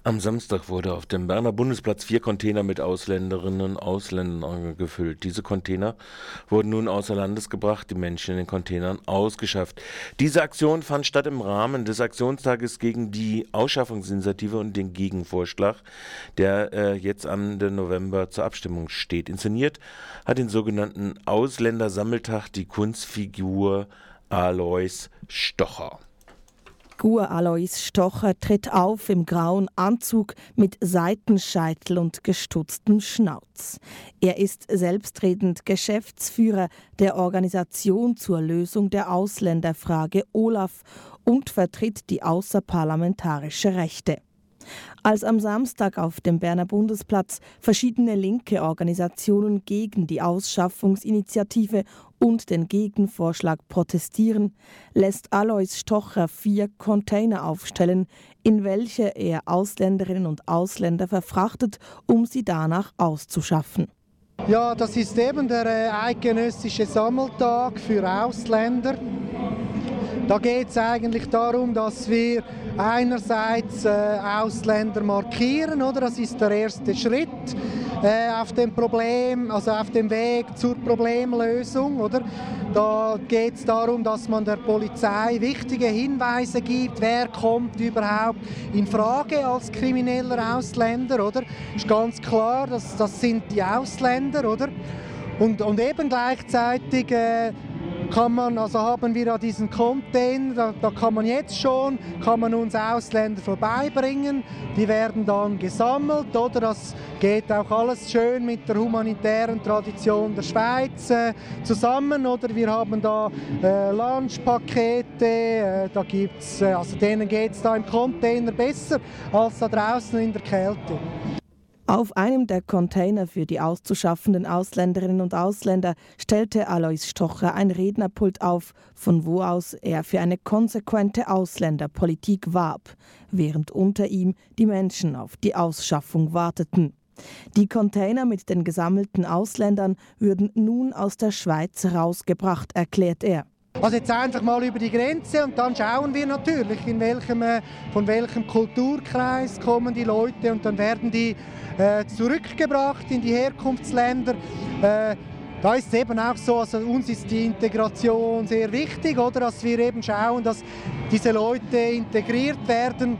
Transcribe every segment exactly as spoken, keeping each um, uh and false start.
Am Samstag wurde auf dem Berner Bundesplatz vier Container mit Ausländerinnen und Ausländern gefüllt. Diese Container wurden nun außer Landes gebracht, die Menschen in den Containern ausgeschafft. Diese Aktion fand statt im Rahmen des Aktionstages gegen die Ausschaffungsinitiative und den Gegenvorschlag, der äh, jetzt am Ende November zur Abstimmung steht. Inszeniert hat den sogenannten Ausländersammeltag die Kunstfigur Alois Stocher. Figur Alois Stocher tritt auf im grauen Anzug mit Seitenscheitel und gestutztem Schnauz. Er ist selbstredend Geschäftsführer der Organisation zur Lösung der Ausländerfrage O L A F und vertritt die außerparlamentarische Rechte. Als am Samstag auf dem Berner Bundesplatz verschiedene linke Organisationen gegen die Ausschaffungsinitiative und den Gegenvorschlag protestieren, lässt Alois Stocher vier Container aufstellen, in welche er Ausländerinnen und Ausländer verfrachtet, um sie danach auszuschaffen. Ja, das ist eben der äh, eidgenössische Sammeltag für Ausländer. Da geht es eigentlich darum, dass wir einerseits äh, Ausländer markieren, oder? Das ist der erste Schritt äh, auf dem Problem, also auf dem Weg zur Problemlösung, oder? Da geht es darum, dass man der Polizei wichtige Hinweise gibt, wer kommt überhaupt in Frage als krimineller Ausländer, oder? Ist ganz klar, das, das sind die Ausländer, oder? Und, und eben gleichzeitig äh, kann man, also haben wir ja diesen Container, da, da kann man jetzt schon, kann man uns Ausländer vorbeibringen, die werden dann gesammelt, oder? Das geht auch alles schön mit der humanitären Tradition der Schweiz äh, zusammen, oder? Wir haben da äh, Lunchpakete, äh, da gibt's, äh, also denen geht es da im Container besser als da draußen in der Kälte. Auf einem der Container für die auszuschaffenden Ausländerinnen und Ausländer stellte Alois Stocher ein Rednerpult auf, von wo aus er für eine konsequente Ausländerpolitik warb, während unter ihm die Menschen auf die Ausschaffung warteten. Die Container mit den gesammelten Ausländern würden nun aus der Schweiz rausgebracht, erklärt er. Also jetzt einfach mal über die Grenze und dann schauen wir natürlich, in welchem, von welchem Kulturkreis kommen die Leute und dann werden die äh, zurückgebracht in die Herkunftsländer. Äh, da ist es eben auch so, also uns ist die Integration sehr wichtig, oder, dass wir eben schauen, dass diese Leute integriert werden,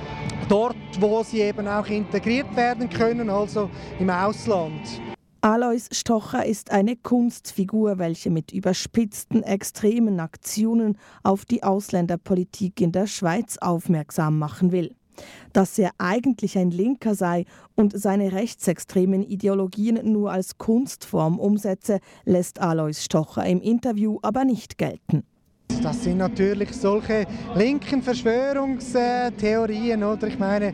dort wo sie eben auch integriert werden können, also im Ausland. Alois Stocher ist eine Kunstfigur, welche mit überspitzten, extremen Aktionen auf die Ausländerpolitik in der Schweiz aufmerksam machen will. Dass er eigentlich ein Linker sei und seine rechtsextremen Ideologien nur als Kunstform umsetze, lässt Alois Stocher im Interview aber nicht gelten. Das sind natürlich solche linken Verschwörungstheorien, oder? Ich meine,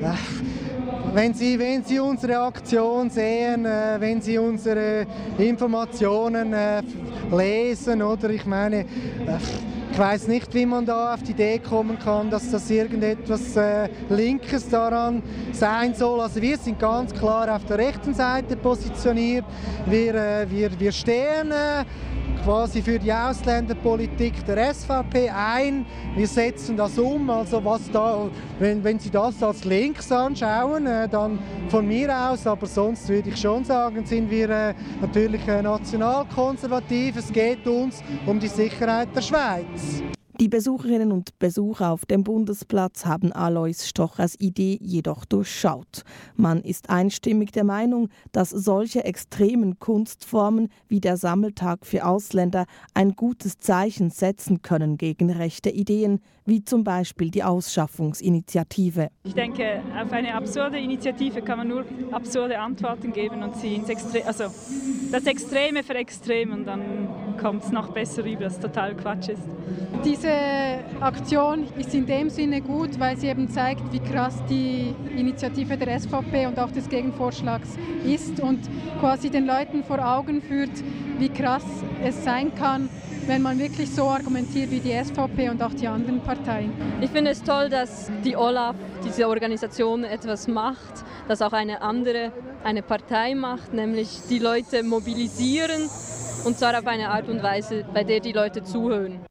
wenn Sie, wenn Sie unsere Aktion sehen, äh, wenn Sie unsere Informationen äh, lesen, oder? Ich meine, äh, ich weiß nicht, wie man da auf die Idee kommen kann, dass das irgendetwas äh, Linkes daran sein soll. Also wir sind ganz klar auf der rechten Seite positioniert. Wir, äh, wir, wir stehen äh, quasi für die Ausländerpolitik der S V P ein. Wir setzen das um. Also was da, wenn, wenn Sie das als links anschauen, äh, dann von mir aus. Aber sonst würde ich schon sagen, sind wir äh, natürlich äh, nationalkonservativ. Es geht uns um die Sicherheit der Schweiz. Die Besucherinnen und Besucher auf dem Bundesplatz haben Alois Stochers Idee jedoch durchschaut. Man ist einstimmig der Meinung, dass solche extremen Kunstformen wie der Sammeltag für Ausländer ein gutes Zeichen setzen können gegen rechte Ideen, wie zum Beispiel die Ausschaffungsinitiative. Ich denke, auf eine absurde Initiative kann man nur absurde Antworten geben und sie ins Extre- also das Extreme verextremen, dann kommt es noch besser rüber, dass es total Quatsch ist. Diese Aktion ist in dem Sinne gut, weil sie eben zeigt, wie krass die Initiative der S V P und auch des Gegenvorschlags ist und quasi den Leuten vor Augen führt, wie krass es sein kann, wenn man wirklich so argumentiert wie die S V P und auch die anderen Parteien. Ich finde es toll, dass die O L A F, diese Organisation, etwas macht, das auch eine andere, eine Partei macht, nämlich die Leute mobilisieren und zwar auf eine Art und Weise, bei der die Leute zuhören.